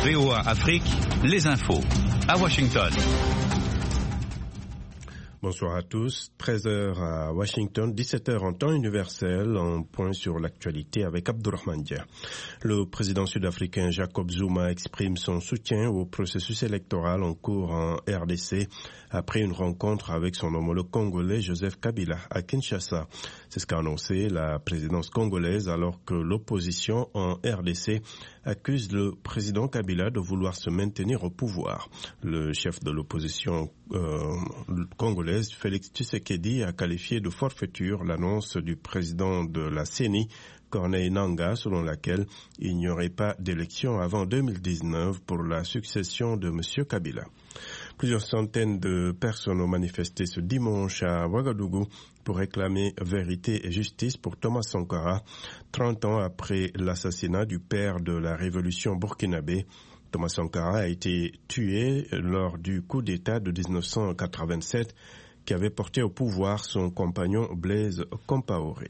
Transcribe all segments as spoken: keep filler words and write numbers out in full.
V O A Afrique, les infos. À Washington. Bonsoir à tous. treize heures à Washington, dix-sept heures en temps universel, en point sur l'actualité avec Abdourahmane Dia. Le président sud-africain Jacob Zuma exprime son soutien au processus électoral en cours en R D C après une rencontre avec son homologue congolais Joseph Kabila à Kinshasa. C'est ce qu'a annoncé la présidence congolaise alors que l'opposition en R D C accuse le président Kabila de vouloir se maintenir au pouvoir. Le chef de l'opposition euh, congolaise, Félix Tshisekedi, a qualifié de forfaiture l'annonce du président de la C E N I, Corneille Nangaa, selon laquelle il n'y aurait pas d'élection avant deux mille dix-neuf pour la succession de M. Kabila. Plusieurs centaines de personnes ont manifesté ce dimanche à Ouagadougou pour réclamer vérité et justice pour Thomas Sankara, trente ans après l'assassinat du père de la révolution burkinabé. Thomas Sankara a été tué lors du coup d'État de dix-neuf cent quatre-vingt-sept qui avait porté au pouvoir son compagnon Blaise Compaoré.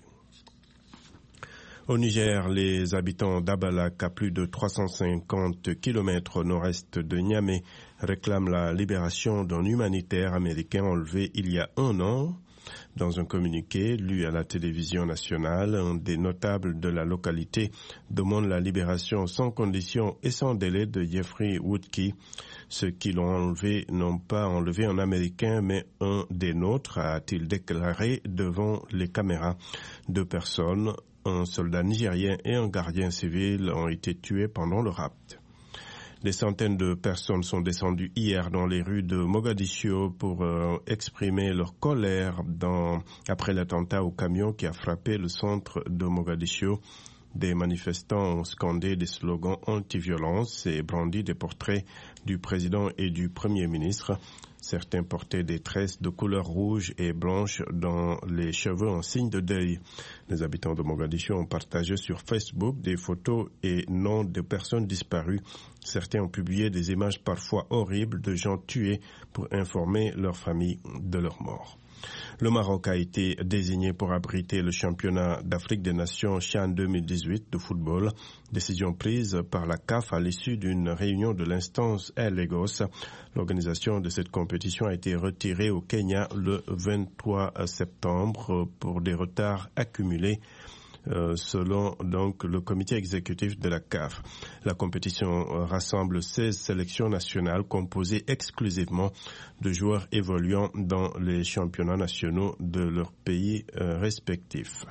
Au Niger, les habitants d'Abalak, à plus de trois cent cinquante kilomètres au nord-est de Niamey, réclament la libération d'un humanitaire américain enlevé il y a un an. Dans un communiqué lu à la télévision nationale, un des notables de la localité demande la libération sans condition et sans délai de Jeffrey Woodkey. Ceux qui l'ont enlevé n'ont pas enlevé un Américain, mais un des nôtres, a-t-il déclaré devant les caméras. Deux personnes, un soldat nigérien et un gardien civil, ont été tués pendant le rapt. Des centaines de personnes sont descendues hier dans les rues de Mogadiscio pour euh, exprimer leur colère dans, après l'attentat au camion qui a frappé le centre de Mogadiscio. Des manifestants ont scandé des slogans anti-violence et brandi des portraits du président et du premier ministre. Certains portaient des tresses de couleur rouge et blanche dans les cheveux en signe de deuil. Les habitants de Mogadiscio ont partagé sur Facebook des photos et noms de personnes disparues. Certains ont publié des images parfois horribles de gens tués pour informer leurs familles de leur mort. Le Maroc a été désigné pour abriter le championnat d'Afrique des Nations CHAN deux mille dix-huit de football. Décision prise par la C A F à l'issue d'une réunion de l'instance à Lagos. L'organisation de cette compétition a été retirée au Kenya le vingt-trois septembre pour des retards accumulés. Euh, selon donc le comité exécutif de la C A F. La compétition euh, rassemble seize sélections nationales composées exclusivement de joueurs évoluant dans les championnats nationaux de leurs pays euh, respectifs.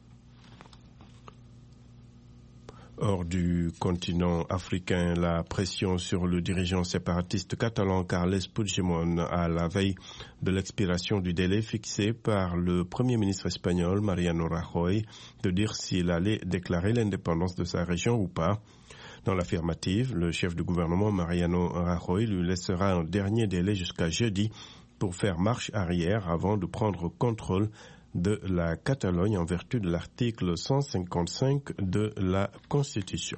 Hors du continent africain, la pression sur le dirigeant séparatiste catalan Carles Puigdemont à la veille de l'expiration du délai fixé par le Premier ministre espagnol Mariano Rajoy de dire s'il allait déclarer l'indépendance de sa région ou pas. Dans l'affirmative, le chef du gouvernement Mariano Rajoy lui laissera un dernier délai jusqu'à jeudi pour faire marche arrière avant de prendre contrôle de la Catalogne en vertu de l'article cent cinquante-cinq de la Constitution.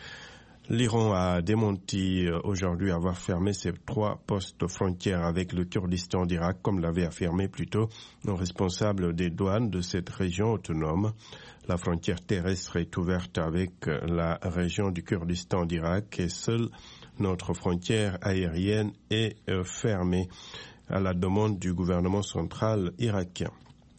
L'Iran a démenti aujourd'hui avoir fermé ses trois postes frontières avec le Kurdistan d'Irak, comme l'avait affirmé plus tôt un responsable des douanes de cette région autonome. La frontière terrestre est ouverte avec la région du Kurdistan d'Irak et seule notre frontière aérienne est fermée à la demande du gouvernement central irakien.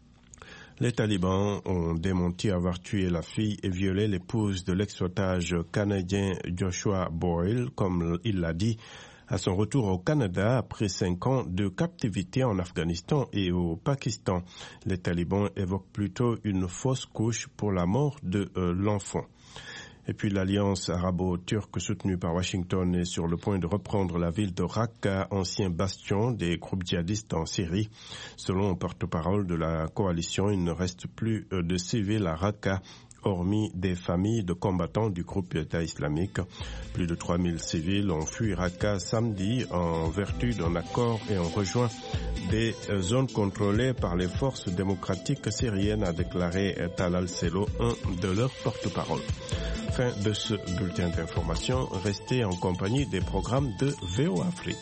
Les talibans ont démenti avoir tué la fille et violé l'épouse de l'ex-otage canadien Joshua Boyle, comme il l'a dit, à son retour au Canada après cinq ans de captivité en Afghanistan et au Pakistan. Les talibans évoquent plutôt une fausse couche pour la mort de euh, l'enfant. Et puis l'alliance arabo-turque soutenue par Washington est sur le point de reprendre la ville de Raqqa, ancien bastion des groupes djihadistes en Syrie. Selon un porte-parole de la coalition, il ne reste plus de civils à Raqqa, hormis des familles de combattants du groupe État islamique. Plus de trois mille civils ont fui Raqqa samedi en vertu d'un accord et ont rejoint des zones contrôlées par les forces démocratiques syriennes, a déclaré Talal Selo, un de leurs porte-parole. Fin de ce bulletin d'information. Restez en compagnie des programmes de V O Afrique.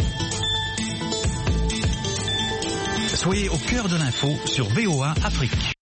Soyez au cœur de l'info sur V O A Afrique.